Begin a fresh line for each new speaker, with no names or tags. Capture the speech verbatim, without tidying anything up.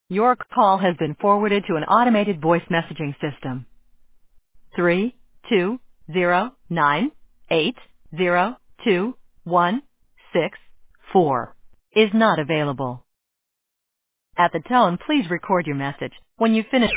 Your call has been forwarded to an automated voice messaging system. Three two zero nine eight zero two one six four is not available. At the tone, please record your message. When you finish